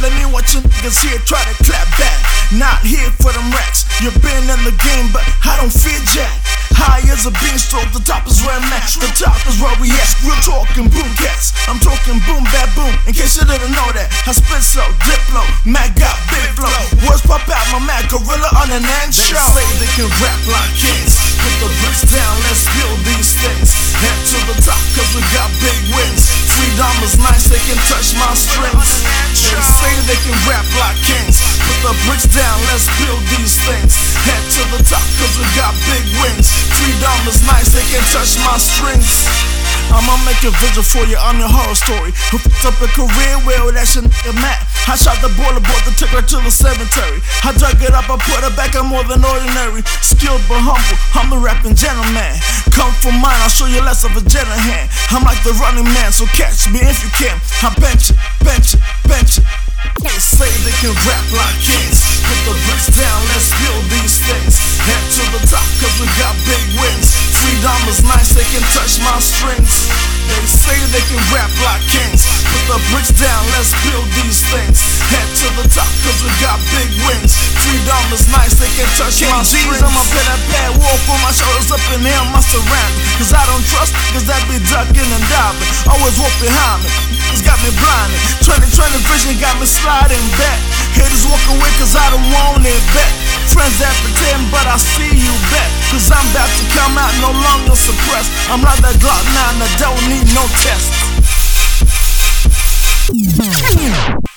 Let me watch you niggas here try to clap back. Not here for them racks. You've been in the game, but I don't fear jack. High as a beanstalk, the top is where I'm at. The top is where we at. We're talking boom cats. I'm talking boom bad boom. In case you didn't know that, I spit slow, diplo, Mac got big flow. Words pop out my Mac, gorilla on an end show. They say they can rap like kings. Put the bricks down, let's build these things. Head to the top, cause we got big wins. Freedom is nice, they can touch my strings. They say they can rap like kings. Put the bricks down, let's build these things. Head to the top, cause we got big wins. Freedom is nice, they can touch my strings. I'ma make a vision for you, I'm your horror story. Who picked up a career, well that's your nigga Matt. I shot the ball aboard the took her to the cemetery. I dug it up, I put her back, I'm more than ordinary. Skilled but humble, I'm the rapping gentleman. Come for mine, I'll show you less of a gentle hand. I'm like the running man, so catch me if you can. I bench it, bench it, bench it. They say they can rap like kings. Put the bricks down, let's build these things. Head to the top, cause we got big wins. Freedom is nice, they can touch my strings. They say they can rap like kings. Put the bricks down, let's build these things. Head to the top, cause we got big wins. Freedom is nice, they can touch my strings. I'm up in that bad wolf on my shoulders, up in here, my surroundings. Cause I don't trust, cause that be ducking and diving. Always walk behind me, it's got me blinded. 2020 vision got me sliding back. Haters walk away cause I don't want it back. Friends that pretend but I see you back. Cause I'm about to come out no longer suppressed. I'm like that Glock 9 that